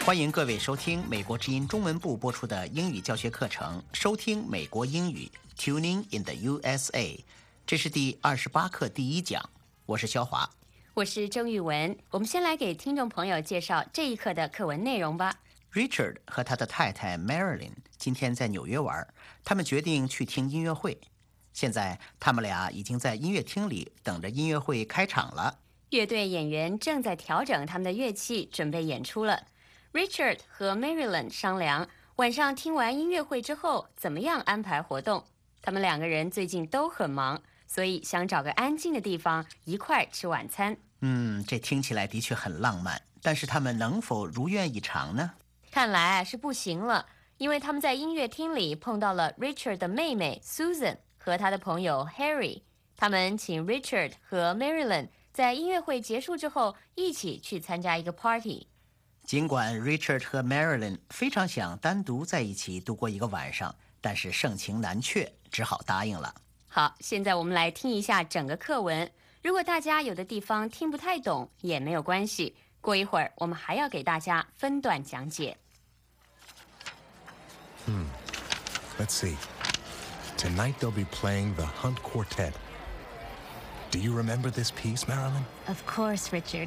欢迎各位收听美国之音中文部播出的英语教学课程，收听美国英语 Tuning in the USA。这是第28课第1讲，我是肖华， 我是郑玉文。我们先来给听众朋友介绍这一课的课文内容吧。 Richard 和他的太太 Marilyn 今天在纽约玩，他们决定去听音乐会。现在他们俩已经在音乐厅里等着音乐会开场了。 乐队演员正在调整他们的乐器，准备演出了。Richard 和 Marilyn 商量晚上听完音乐会之后怎么样安排活动。他们2个人最近都很忙，所以想找个安静的地方一块吃晚餐。 这听起来的确很浪漫，但是他们能否如愿以偿呢？ 看来是不行了，因为他们在音乐厅里碰到了 Richard 的妹妹 Susan 和他的朋友 Harry。他们请 Richard 和 Marilyn 在音乐会结束之后一起去参加一个 party。 尽管 Richard 和 Marilyn 非常想单独在一起度过一个晚上，但是盛情难却，只好答应了。 好，现在我们来听一下整个课文。如果大家有的地方听不太懂也没有关系，过一会儿我们还要给大家分段讲解。 Let's see. Tonight they'll be playing the Hunt Quartet. Do you remember this piece, Marilyn? Of course, Richard.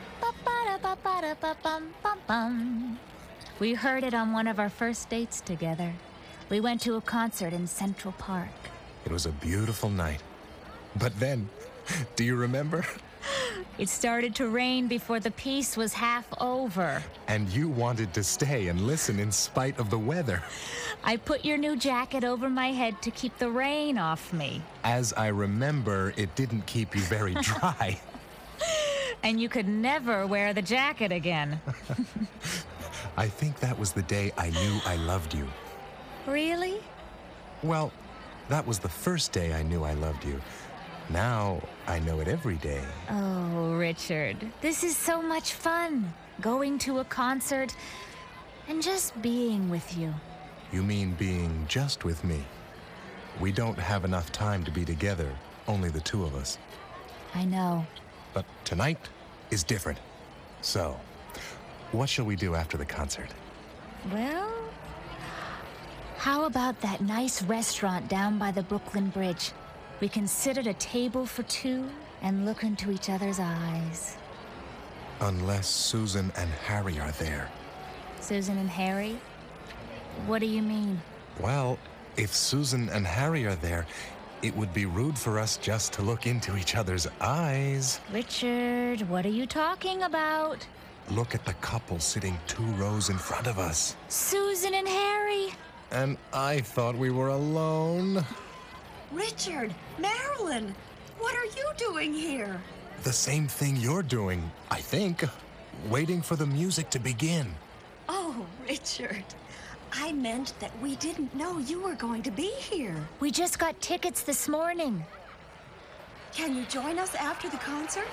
Ba-ba-da-ba-ba-da-ba-bum-bum-bum. We heard it on one of our first dates together. We went to a concert in Central Park. It was a beautiful night. But then, do you remember? It started to rain before the piece was half over. And you wanted to stay and listen in spite of the weather. I put your new jacket over my head to keep the rain off me. As I remember, it didn't keep you very dry. And you could never wear the jacket again. I think that was the day I knew I loved you. Really? Well, that was the first day I knew I loved you. Now, I know it every day. Oh, Richard, this is so much fun. Going to a concert and just being with you. You mean being just with me? We don't have enough time to be together, only the two of us. I know. But tonight is different. So, what shall we do after the concert? Well, how about that nice restaurant down by the Brooklyn Bridge? We can sit at a table for 2 and look into each other's eyes. Unless Susan and Harry are there. Susan and Harry? What do you mean? Well, if Susan and Harry are there, it would be rude for us just to look into each other's eyes. Richard, what are you talking about? Look at the couple sitting 2 rows in front of us. Susan and Harry! And I thought we were alone. Richard, Marilyn, what are you doing here? The same thing you're doing, I think. Waiting for the music to begin. Oh, Richard, I meant that we didn't know you were going to be here. We just got tickets this morning. Can you join us after the concert?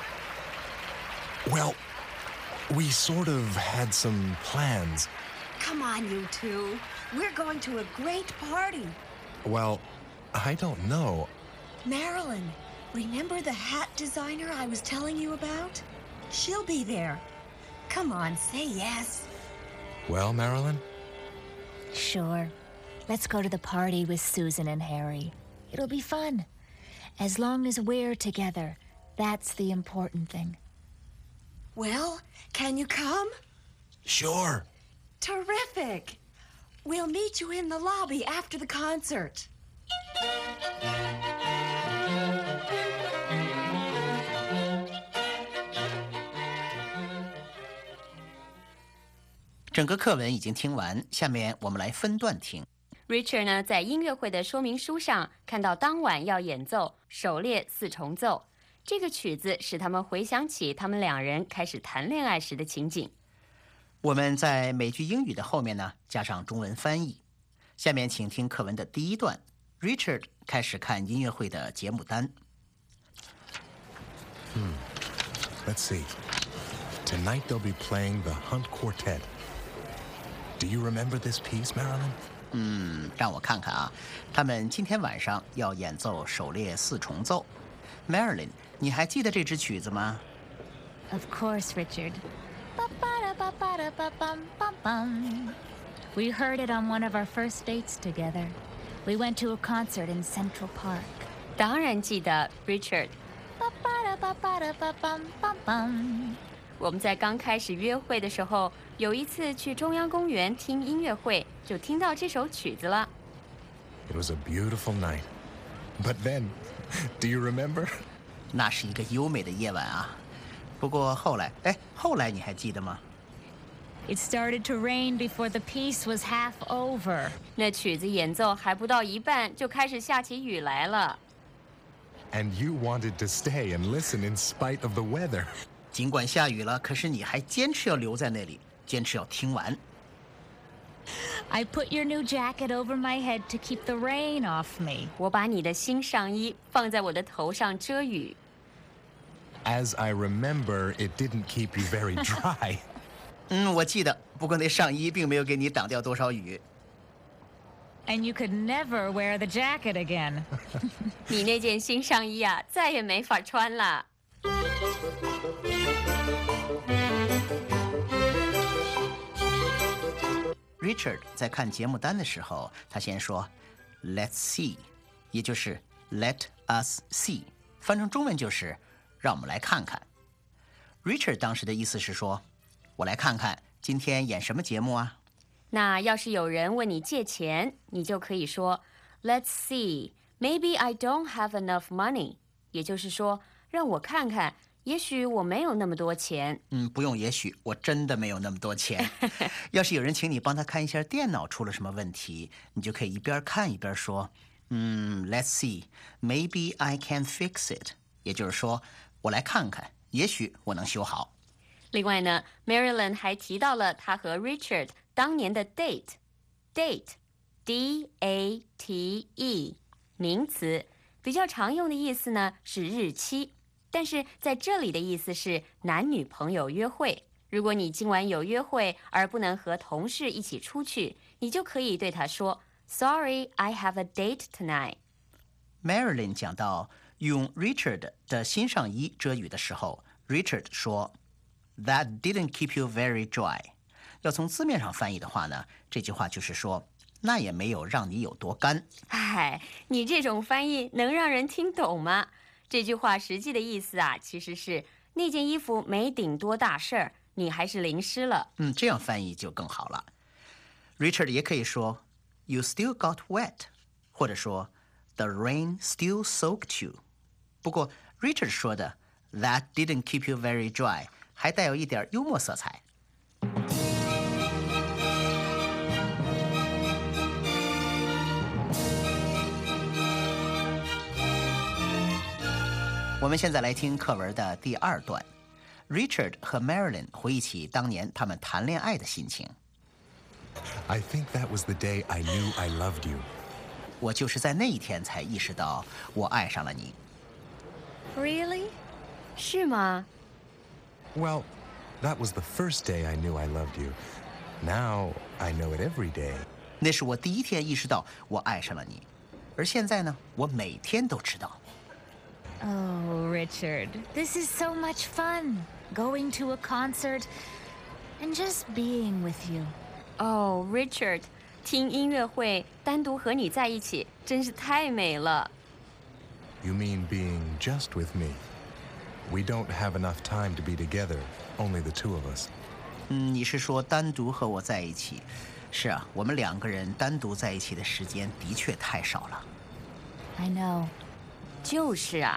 Well, we sort of had some plans. Come on, you two. We're going to a great party. Well, I don't know. Marilyn, remember the hat designer I was telling you about? She'll be there. Come on, say yes. Well, Marilyn? Sure. Let's go to the party with Susan and Harry. It'll be fun. As long as we're together, that's the important thing. Well, can you come? Sure. Terrific. We'll meet you in the lobby after the concert. 整个课文已经听完，下面我们来分段听。 Richard 呢，在音乐会的说明书上看到当晚要演奏狩猎4重奏，这个曲子使他们回想起他们2人开始谈恋爱时的情景。 我们在每句英语的后面呢加上中文翻译。下面请听课文的第1段 ，Richard 开始看音乐会的节目单。 Let's see. Tonight they'll be playing the Hunt Quartet. Do you remember this piece, Marilyn? 让我看看啊，他们今天晚上要演奏狩猎4重奏。Marilyn，你还记得这支曲子吗？ Of course, Richard. Ba-ba-da Ba-ba-da-ba-bum-bum-bum. We heard it on one of our first dates together. We went to a concert in Central Park. 当然记得 Richard。 Ba-ba-da-ba-ba-da-ba-bum-bum-bum. 我们在刚开始约会的时候，有一次去中央公园听音乐会，就听到这首曲子了。 It was a beautiful night. But then, do you remember? 那是一个优美的夜晚啊。不过后来你还记得吗？ It started to rain before the piece was half over. 那曲子演奏还不到一半，就开始下起雨来了。 And you wanted to stay and listen in spite of the weather. 尽管下雨了，可是你还坚持要留在那里，坚持要听完。 I put your new jacket over my head to keep the rain off me. 我把你的新上衣放在我的头上遮雨。 As I remember, it didn't keep you very dry. 我记得，不过那上衣并没有给你挡掉多少雨。 And you could never wear the jacket again. 你那件新上衣啊，再也没法穿了。 Richard 在看节目单的时候，他先说 "Let's see"， 也就是 "Let us see"， 翻成中文就是让我们来看看。Richard 当时的意思是说，我来看看今天演什么节目啊？ 那要是有人问你借钱，你就可以说 "Let's see, maybe I don't have enough money"， 也就是说，让我看看，也许我没有那么多钱。 不用也许，我真的没有那么多钱。要是有人请你帮他看一下电脑出了什么问题，你就可以一边看一边说，"Let's see, maybe I can fix it"， 也就是说，我来看看，也许我能修好。 另外呢 ，Marilyn 还提到了他和 Richard 当年的 date，D-A-T-E， 名词，比较常用的意思呢是日期，但是在这里的意思是男女朋友约会。如果你今晚有约会而不能和同事一起出去，你就可以对他说 "Sorry, I have a date tonight." Marilyn 讲到用 Richard 的新上衣遮雨的时候 ，Richard 说 "That didn't keep you very dry"。要从字面上翻译的话呢，这句话就是说，那也没有让你有多干。 哎，你这种翻译能让人听懂吗？这句话实际的意思啊，其实是那件衣服没顶多大事儿，你还是淋湿了。 这样翻译就更好了。Richard 也可以说 "You still got wet"， 或者说 "The rain still soaked you"。不过 Richard 说的 "That didn't keep you very dry" 还带有一点幽默色彩。我们现在来听课文的第2段 ，Richard 和 Marilyn 回忆起当年他们谈恋爱的心情。 I think that was the day I knew I loved you. 我就是在那一天才意识到我爱上了你。 Really? 是吗？ Well, that was the first day I knew I loved you. Now I know it every day. 那是我第一天意识到我爱上了你，而现在呢，我每天都知道。 Oh, Richard, this is so much fun. Going to a concert and just being with you. 哦 ，Richard， 听音乐会，单独和你在一起，真是太美了。 You mean being just with me? We don't have enough time to be together, only the two of us. 你是说单独和我在一起？是啊，我们2个人单独在一起的时间的确太少了。 I know. 就是啊。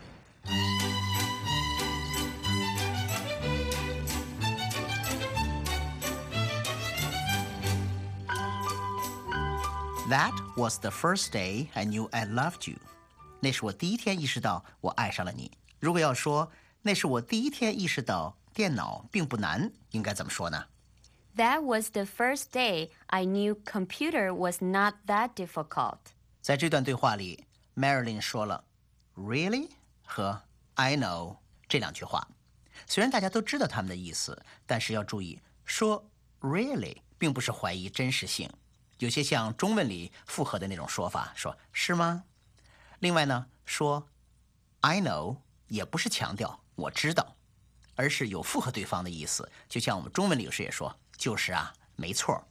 That was the first day I knew I loved you. 那是我第一天意识到我爱上了你。如果要说那是我第一天意识到电脑并不难，应该怎么说呢？ That was the first day I knew computer was not that difficult. 在这段对话里 ，Marilyn 说了 "Really" 和 "I know" 这2句话。虽然大家都知道它们的意思，但是要注意，说 "Really" 并不是怀疑真实性，有些像中文里复合的那种说法，说是吗？另外呢，说 "I know" 也不是强调我知道， 而是有附和对方的意思。就像我们中文里有时也说，就是啊，没错。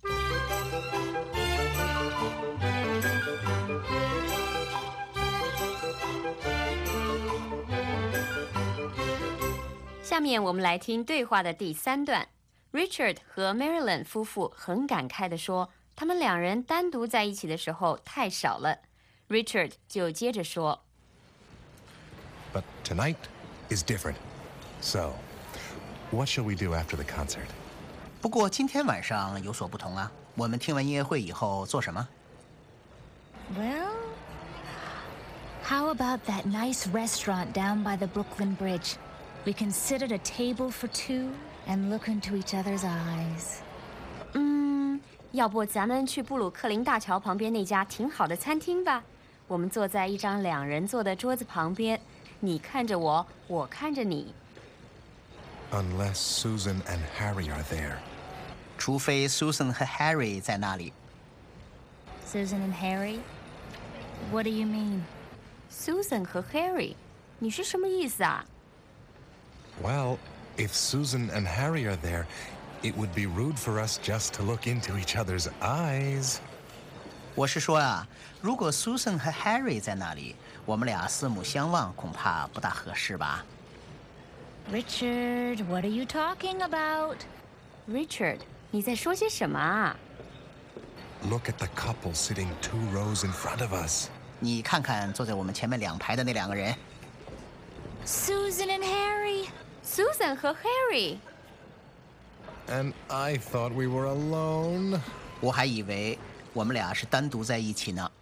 下面我们来听对话的第3段。Richard 和 Marilyn 夫妇很感慨地说，他们两人单独在一起的时候太少了。Richard 就接着说 But tonight is different. So, what shall we do after the concert? 不过今天晚上有所不同啊，我们听完音乐会以后做什么？ Well, how about that nice restaurant down by the Brooklyn Bridge? We can sit at a table for two and look into each other's eyes. 要不咱们去布鲁克林大桥旁边那家挺好的餐厅吧？我们坐在一张2人坐的桌子旁边，你看着我，我看着你。 Unless Susan and Harry are there. 除非 Susan 和 Harry 在那里。 Susan and Harry? What do you mean? Susan 和 Harry， 你是什么意思啊？ Well, if Susan and Harry are there, it would be rude for us just to look into each other's eyes. 我是说啊，如果 Susan 和 Harry 在那里，我们俩四目相望，恐怕不大合适吧。 Richard, what are you talking about? Richard， 你在说些什么啊？ Look at the couple sitting 2 rows in front of us. 你看看坐在我们前面2排的那2个人。 Susan and Harry. Susan 和 Harry。 And I thought we were alone. 我还以为我们俩是单独在一起呢。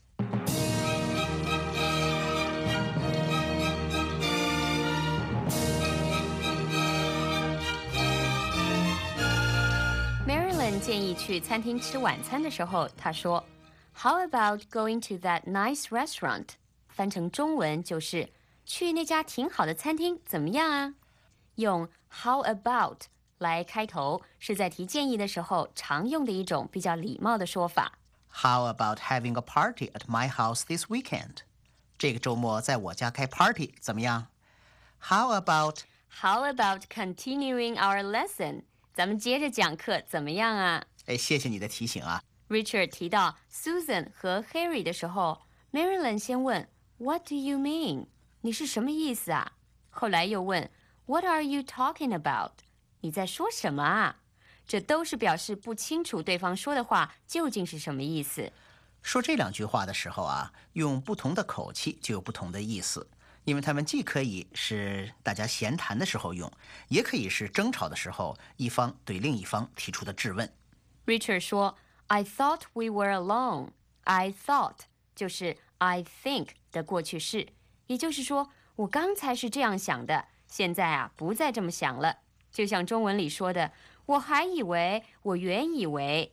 Marilyn 建议去餐厅吃晚餐的时候，她说 How about going to that nice restaurant？ 翻成中文就是去那家挺好的餐厅怎么样啊？用 How about 来开头是在提建议的时候常用的一种比较礼貌的说法。 How about having a party at my house this weekend？ 这个周末在我家开 party 怎么样？ How about How about continuing our lesson？ 咱们接着讲课怎么样啊？ 谢谢你的提醒啊。 Richard 提到 Susan 和 Harry 的时候 Marilyn 先问 What do you mean？ 你是什么意思啊？后来又问 What are you talking about？ 你在说什么啊？这都是表示不清楚对方说的话究竟是什么意思。 说这2句话的时候啊，用不同的口气就有不同的意思，因为它们既可以是大家闲谈的时候用，也可以是争吵的时候一方对另一方提出的质问。 Richard 说 I thought we were alone。 I thought 就是 I think 的过去式，也就是说我刚才是这样想的，现在啊不再这么想了。就像中文里说的，我还以为，我原以为。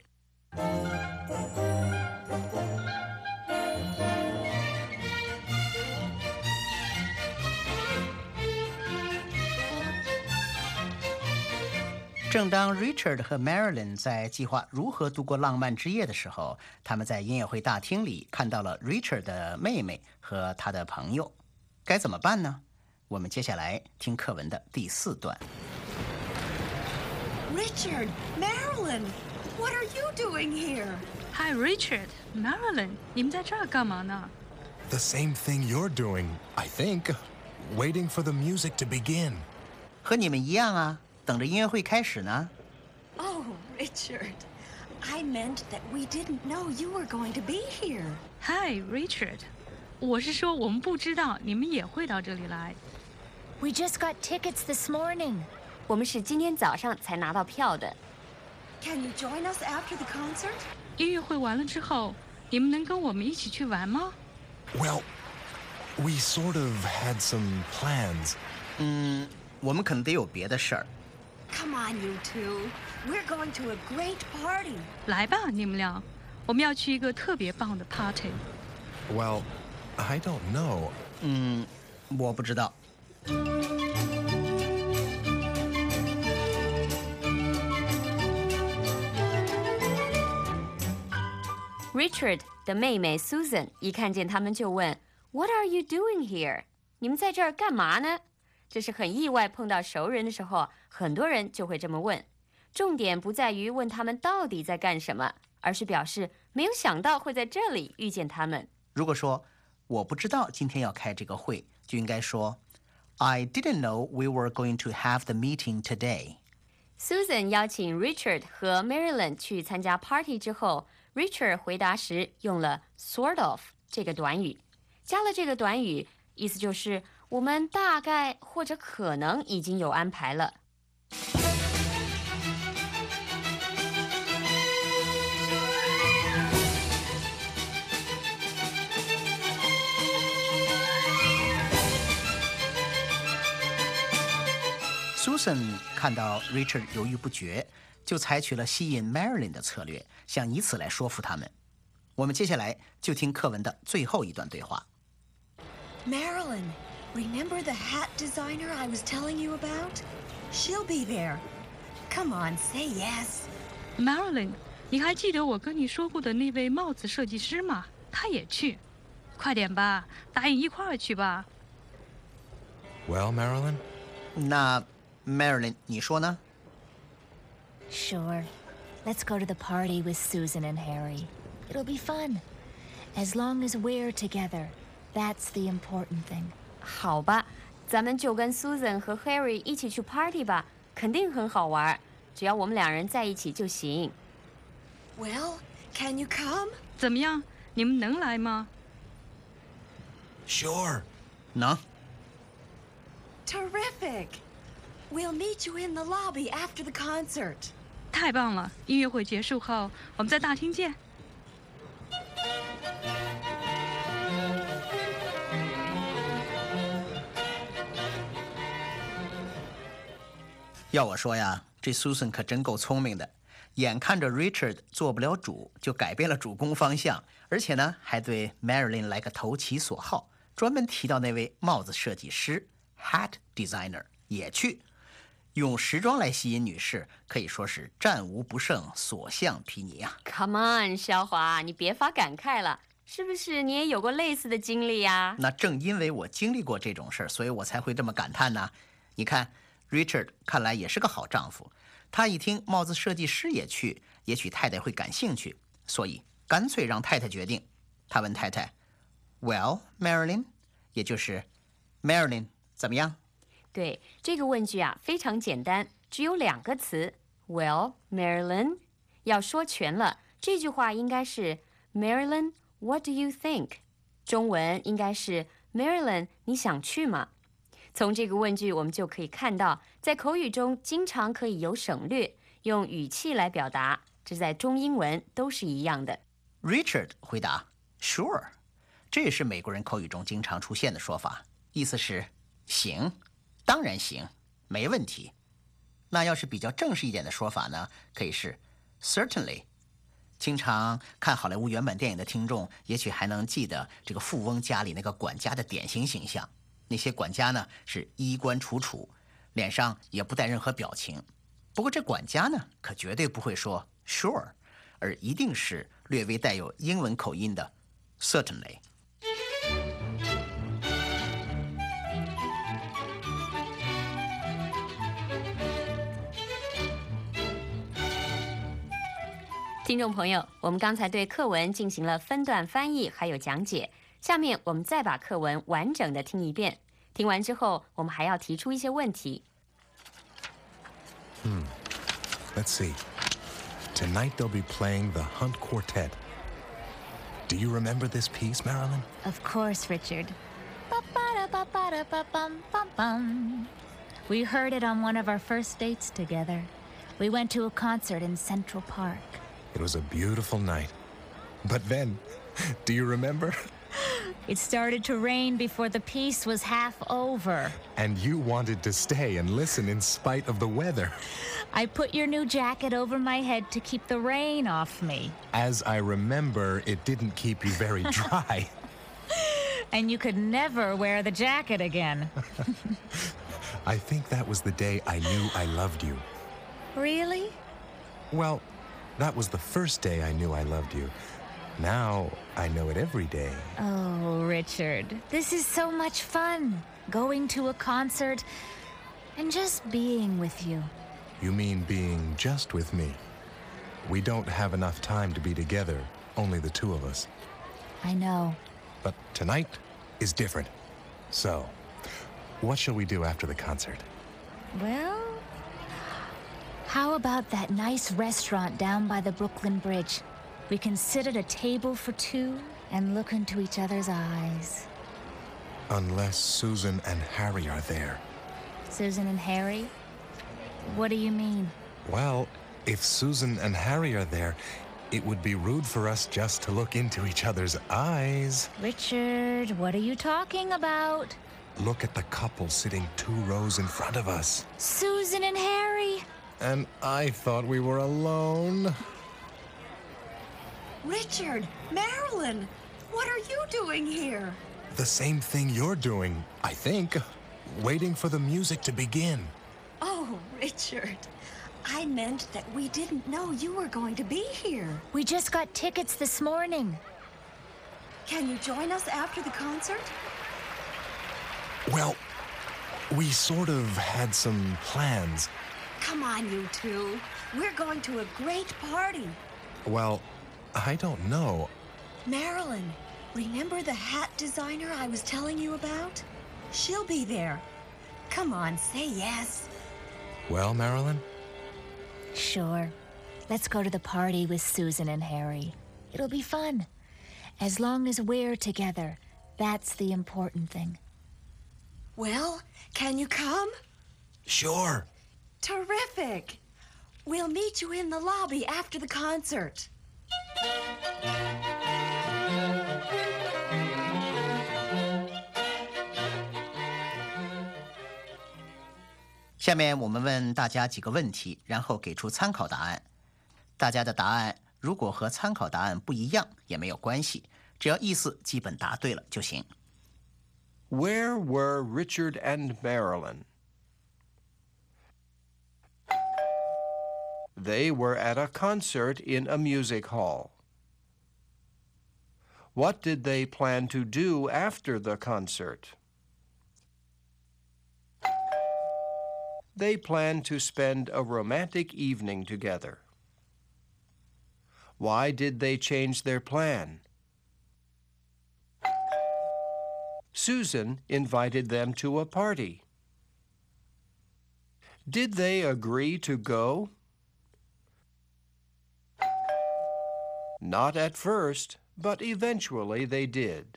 正当 Richard 和 Marilyn 在计划如何度过浪漫之夜的时候，他们在音乐会大厅里看到了 Richard 的妹妹和他的朋友。该怎么办呢？我们接下来听课文的第4段。 Richard, Marilyn, what are you doing here? Hi, Richard, Marilyn， 你们在这儿干嘛呢？ The same thing you're doing, I think. Waiting for the music to begin. 和你们一样啊，等着音乐会开始呢。 Oh, Richard, I meant that we didn't know you were going to be here. Hi, Richard， 我是说我们不知道你们也会到这里来。 We just got tickets this morning. 我们是今天早上才拿到票的。 Can you join us after the concert? 音乐会完了之后，你们能跟我们一起去玩吗？ Well, we sort of had some plans. 我们可能得有别的事儿。 Come on, you two. We're going to a great party. 来吧，你们俩，我们要去一个特别棒的 party。 Well, I don't know. 我不知道。 Richard 的妹妹 Susan 一看见他们就问 What are you doing here？ 你们在这儿干嘛呢？ 这是很意外碰到熟人的时候，很多人就会这么问。重点不在于问他们到底在干什么，而是表示没有想到会在这里遇见他们。 如果说我不知道今天要开这个会，就应该说 I didn't know we were going to have the meeting today. Susan 邀请 Richard 和 Marilyn 去参加 party 之后， Richard 回答时用了 sort of 这个短语。加了这个短语，意思就是我们大概或者可能已经有安排了。 Susan 看到 Richard 犹豫不决，就采取了吸引 Marilyn 的策略，想以此来说服他们。我们接下来就听课文的最后一段对话。 Marilyn, remember the hat designer I was telling you about? She'll be there. Come on, say yes. Marilyn， 你还记得我跟你说过的那位帽子设计师吗？他也去。快点吧，答应一块儿去吧。 Well, Marilyn? 那 Marilyn 你说呢？ Sure. Let's go to the party with Susan and Harry. It'll be fun. As long as we're together, that's the important thing. 好吧，咱们就跟 Susan 和 Harry 一起去 party 吧，肯定很好玩。只要我们两人在一起就行。 Well, can you come? 怎么样？你们能来吗？ Sure. 能。 Terrific. We'll meet you in the lobby after the concert. 太棒了！音乐会结束后，我们在大厅见。 要我说呀，这 Susan 可真够聪明的，眼看着 Richard 做不了主，就改变了主攻方向，而且呢，还对 Marilyn 来个投其所好，专门提到那位帽子设计师 hat designer 也去。用时装来吸引女士，可以说是战无不胜，所向披靡啊 Come on， 肖华，你别发感慨了，是不是你也有过类似的经历呀？ 那正因为我经历过这种事儿，所以我才会这么感叹呢。你看 Richard 看来也是个好丈夫，他一听帽子设计师也去，也许太太会感兴趣，所以干脆让太太决定。他问太太 Well, Marilyn， 也就是 Marilyn 怎么样？ 对，这个问句啊非常简单，只有2个词 Well, Marilyn。 要说全了，这句话应该是 Marilyn, what do you think？ 中文应该是 Marilyn， 你想去吗？从这个问句我们就可以看到，在口语中经常可以有省略，用语气来表达，这在中英文都是一样的。 Richard 回答 Sure， 这也是美国人口语中经常出现的说法，意思是行，当然行，没问题。那要是比较正式一点的说法呢，可以是 Certainly。 经常看好莱坞原版电影的听众也许还能记得这个富翁家里那个管家的典型形象，那些管家呢是衣冠楚楚，脸上也不带任何表情。不过这管家呢可绝对不会说 Sure， 而一定是略微带有英文口音的 Certainly。 听众朋友，我们刚才对课文进行了分段翻译还有讲解，下面我们再把课文完整的听一遍。听完之后，我们还要提出一些问题。 Let's see. Tonight they'll be playing the Hunt Quartet. Do you remember this piece, Marilyn? Of course, Richard. Ba-ba-da-ba-ba-da-ba-bum-bum-bum. We heard it on one of our first dates together. We went to a concert in Central Park. It was a beautiful night. But then, do you remember? It started to rain before the piece was half over. And you wanted to stay and listen in spite of the weather. I put your new jacket over my head to keep the rain off me. As I remember, it didn't keep you very dry. And you could never wear the jacket again. I think that was the day I knew I loved you. Really? Well, that was the first day I knew I loved you. Now I know it every day. Oh, Richard, this is so much fun. going to a concert, and just being with you. You mean being just with me? We don't have enough time to be together, only the two of us. I know. But tonight is different. So, what shall we do after the concert? Well, how about that nice restaurant down by the Brooklyn Bridge? We can sit at a table for two and look into each other's eyes. Unless Susan and Harry are there. Susan and Harry? What do you mean? Well, if Susan and Harry are there, it would be rude for us just to look into each other's eyes. Richard, what are you talking about? Look at the couple sitting 2 rows in front of us. Susan and Harry! And I thought we were alone. Richard, Marilyn, what are you doing here? The same thing you're doing, I think. Waiting for the music to begin. Oh, Richard, I meant that we didn't know you were going to be here. We just got tickets this morning. Can you join us after the concert? Well, we sort of had some plans. Come on, you two. We're going to a great party. Well, I don't know. Marilyn, remember the hat designer I was telling you about? She'll be there. Come on, say yes. Well, Marilyn? Sure. Let's go to the party with Susan and Harry. It'll be fun. As long as we're together, that's the important thing. Well, can you come? Sure. Terrific. We'll meet you in the lobby after the concert. 下面我们问大家几个问题，然后给出参考答案。大家的答案如果和参考答案不一样也没有关系，只要意思基本答对了就行。 Where were Richard and Marilyn? They were at a concert in a music hall. What did they plan to do after the concert? They planned to spend a romantic evening together. Why did they change their plan? Susan invited them to a party. Did they agree to go? Not at first, but eventually they did.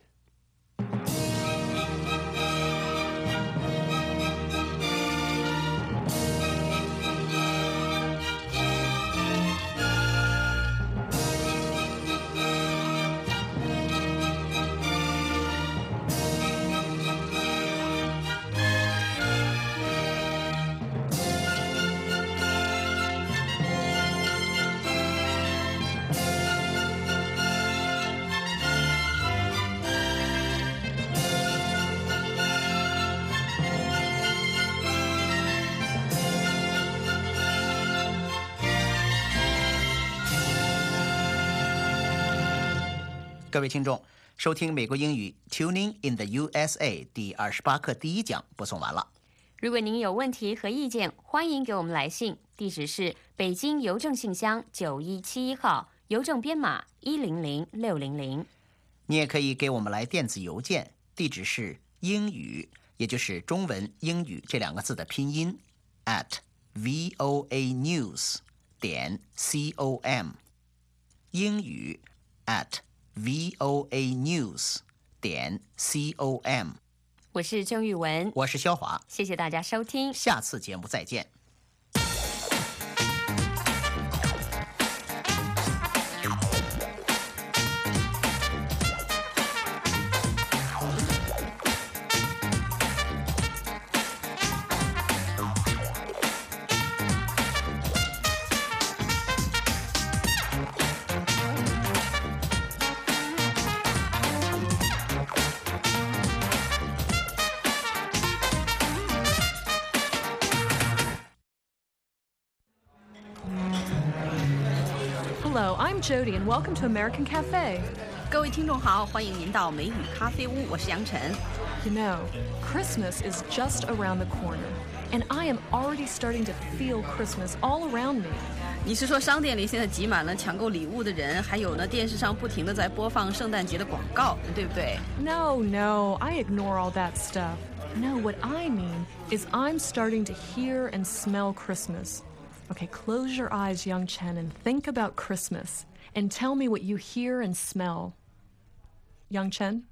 各位听众，收听美国英语 Tuning in the USA 第28课第1讲播送完了。 如果您有问题和意见，欢迎给我们来信，地址是北京邮政信箱9171号，邮政编码100600。 你也可以给我们来电子邮件，地址是英语，也就是中文英语这2个字的拼音 @voanews.com， 英语 @voanews.com。 我是郑玉文， 我是肖华， 谢谢大家收听， 下次节目再见。 Hello, I'm Jody, and welcome to American Cafe. 各位听众好，欢迎您到美语咖啡屋，我是杨晨。 You know, Christmas is just around the corner, and I am already starting to feel Christmas all around me. 你是说商店里现在挤满了抢购礼物的人，还有呢电视上不停地在播放圣诞节的广告，对不对？ No, I ignore all that stuff. No, what I mean is I'm starting to hear and smell Christmas. Okay, close your eyes, Young Chen, and think about Christmas, and tell me what you hear and smell. Young Chen?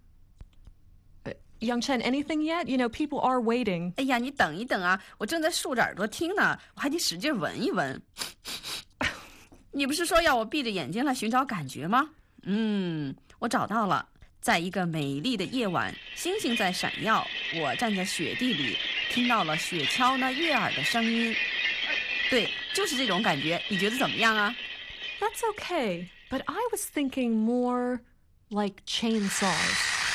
Young Chen, anything yet? You know, people are waiting. 哎呀，你等一等啊，我正在竖着耳朵听呢，我还得使劲闻一闻。你不是说要我闭着眼睛来寻找感觉吗？我找到了。在一个美丽的夜晚，星星在闪耀，我站在雪地里，听到了雪橇那悦耳的声音。对，就是这种感觉，你觉得怎么样啊？ That's okay, but I was thinking more like chainsaws.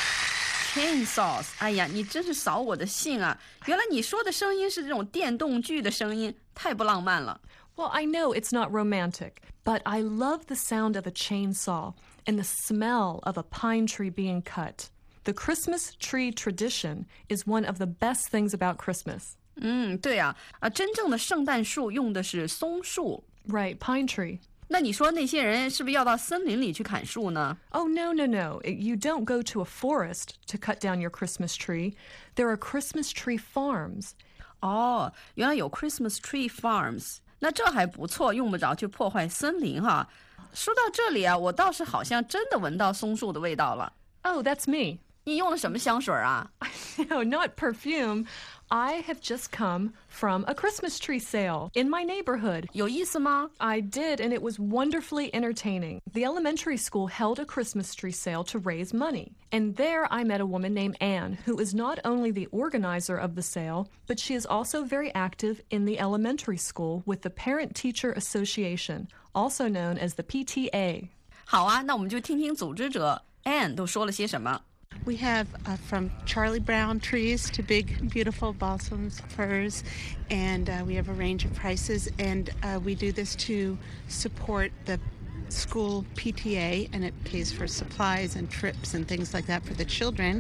Chainsaws， 哎呀，你真是扫我的兴啊！原来你说的声音是这种电动锯的声音，太不浪漫了。 Well, I know it's not romantic, but I love the sound of a chainsaw and the smell of a pine tree being cut. The Christmas tree tradition is one of the best things about Christmas. 对啊，真正的圣诞树用的是松树。 Right, pine tree. 那你说那些人是不是要到森林里去砍树呢？ Oh, no. You don't go to a forest to cut down your Christmas tree. There are Christmas tree farms. 哦，原来有 Christmas tree farms。那这还不错，用不着去破坏森林哈。说到这里啊，我倒是好像真的闻到松树的味道了。 Oh, that's me. 你用了什么香水啊？ No, not perfume. I have just come from a Christmas tree sale in my neighborhood. 有意思吗？ I did, and it was wonderfully entertaining. The elementary school held a Christmas tree sale to raise money. And there I met a woman named Anne, who is not only the organizer of the sale, but she is also very active in the elementary school with the Parent-Teacher Association, also known as the PTA. 好啊，那我们就听听组织者 Anne 都说了些什么。 We have from Charlie Brown trees to big, beautiful balsams, firs, and we have a range of prices. And we do this to support the school PTA, and it pays for supplies and trips and things like that for the children.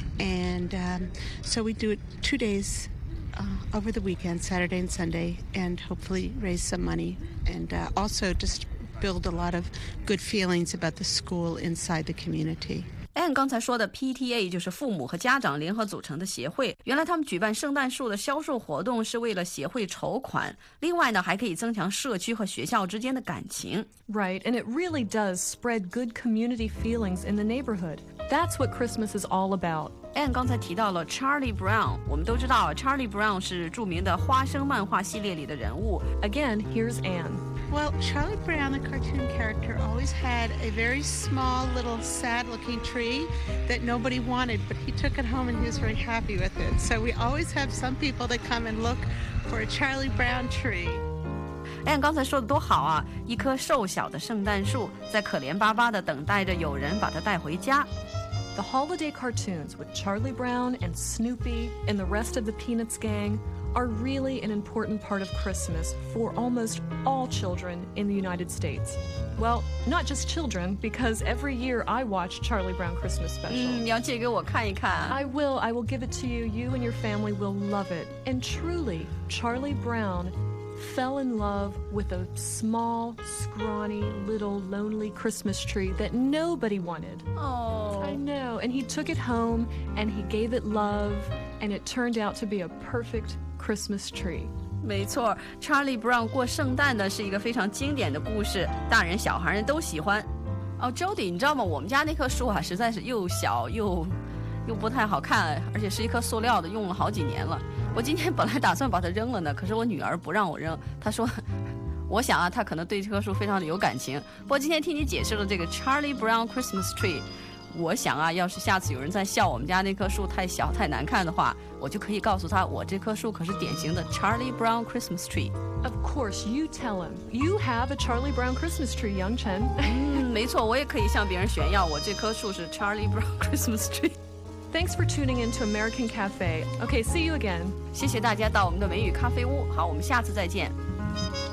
And so we do it 2 days over the weekend, Saturday and Sunday, and hopefully raise some money. And also just build a lot of good feelings about the school inside the community. Anne 刚才说的 PTA 就是父母和家长联合组成的协会，原来他们举办圣诞树的销售活动是为了协会筹款，另外呢还可以增强社区和学校之间的感情。 Right, and it really does spread good community feelings in the neighborhood. That's what Christmas is all about. Anne 刚才提到了 Charlie Brown， 我们都知道 Charlie Brown 是著名的花生漫画系列里的人物。 Again, here's Anne. Well, Charlie Brown, the cartoon character, always had a very small, little, sad-looking tree that nobody wanted, but he took it home and he was very happy with it. So we always have some people that come and look for a Charlie Brown tree. Anne 刚才说的多好啊！一棵瘦小的圣诞树，在可怜巴巴地等待着有人把它带回家。 The holiday cartoons with Charlie Brown and Snoopy and the rest of the Peanuts gang are really an important part of Christmas for almost all children in the United States. Well, not just children, because every year I watch Charlie Brown Christmas Special. 你要借给我看一看。 I will give it to you. You and your family will love it. And truly, Charlie Brown fell in love with a small, scrawny, little, lonely Christmas tree that nobody wanted. Oh. I know. And he took it home and he gave it love, and it turned out to be a perfect Christmas tree. 没错 ，Charlie Brown 过圣诞呢是一个非常经典的故事，大人小孩人都喜欢。哦 ，Jody， 你知道吗？我们家那棵树啊，实在是又小又不太好看，而且是一棵塑料的，用了好几年了。我今天本来打算把它扔了呢，可是我女儿不让我扔，她说，我想啊，她可能对这棵树非常的有感情。不过今天听你解释了这个 Charlie Brown Christmas Tree。我想啊，要是下次有人在笑我们家那棵树太小太难看的话，我就可以告诉他，我这棵树可是典型的 Charlie Brown Christmas tree。 Of course, you tell him. You have a Charlie Brown Christmas tree, Young Chen. 没错，我也可以向别人炫耀，我这棵树是 Charlie Brown Christmas tree。 Thanks for tuning in to American Cafe. Okay, see you again. 谢谢大家到我们的美语咖啡屋。好，我们下次再见。